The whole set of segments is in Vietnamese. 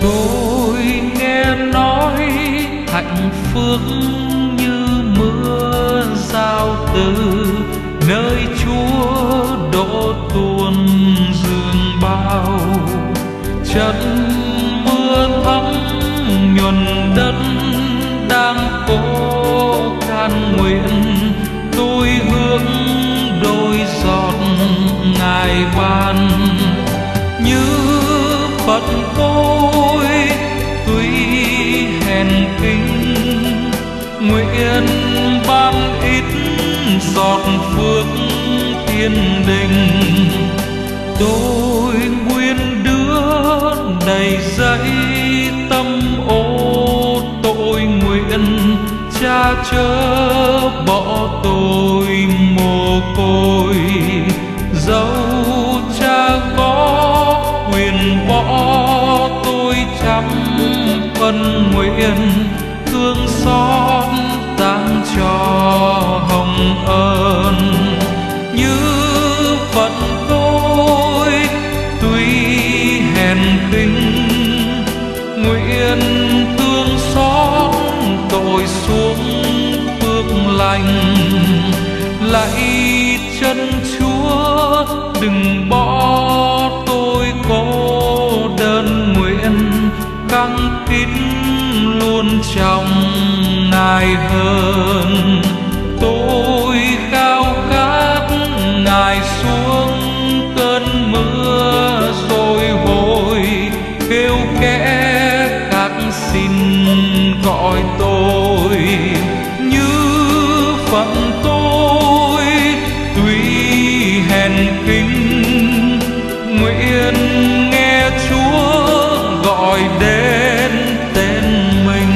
Tôi nghe nói hạnh phúc như mưa giao từ nơi Chúa đổ tuôn dương bao. Trận mưa thấm nhuần đất đang cố khan nguyện, tôi hướng đôi giọt Ngài ban. Như phận tôi tuy hèn kính, nguyện ban ít giọt phước thiên đình. Tôi nguyên đứa đầy dẫy tâm ô, tội nguyện Cha chớ bỏ tôi mồ côi. Dẫu Cha có quyền bỏ tôi trăm phân nguyện, thương xót tang cho hồng ơn. Như phận tôi tuy hèn khinh, nguyện thương xót tội xuống phước lành. Lạy chân Chúa đừng bỏ tôi cô đơn, nguyện căng kín luôn trong Ngài hơn. Tôi khao khát Ngài xuống cơn mưa rồi hồi, kêu kẽ khát xin gọi tôi. Như phận tôi tuy hèn kính, nguyện nghe Chúa gọi đến tên mình.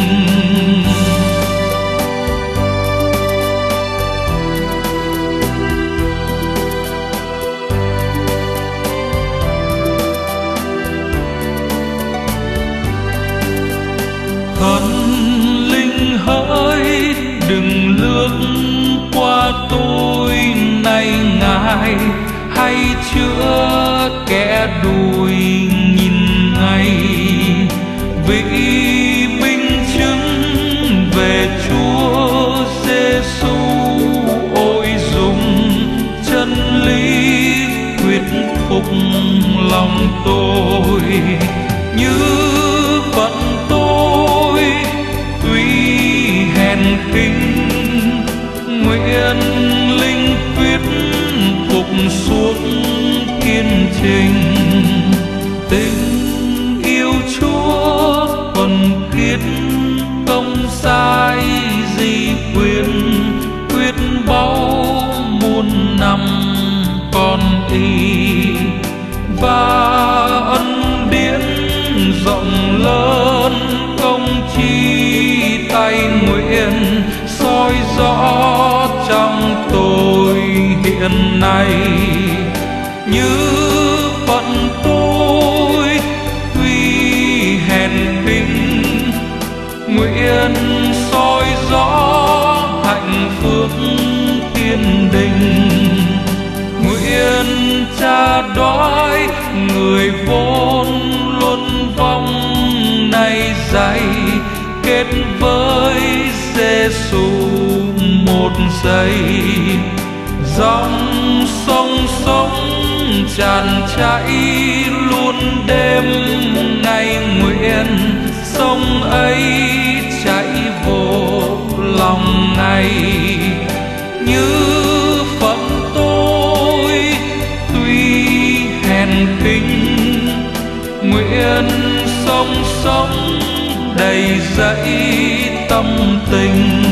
Thần linh hỡi đừng lướt qua tôi này Ngài, hãy chữa kẻ đuổi nhìn ngay. Vì minh chứng về Chúa Giêsu, ôi dùng chân lý thuyết phục lòng tôi. Như phận tôi tuy hèn khinh, nguyện linh thuyết phục suốt kiên trình. Tình yêu Chúa thuần khiết công sai di quyền, quyết báu muôn năm con y. Và ân điển rộng lớn công chi tay nguyện, soi rõ trong tôi hiện nay. Như phận tôi tuy hèn khinh, nguyện soi rõ hạnh phúc thiên đình. Nguyện Cha đói người vốn luôn vong này dạy, kết với Giêsu một giây. Dòng sông sống tràn chảy luôn đêm ngày, nguyện sông ấy chảy vô lòng Ngài. Như phận tôi tuy hèn khinh, nguyện sông sống đầy dẫy tâm tình.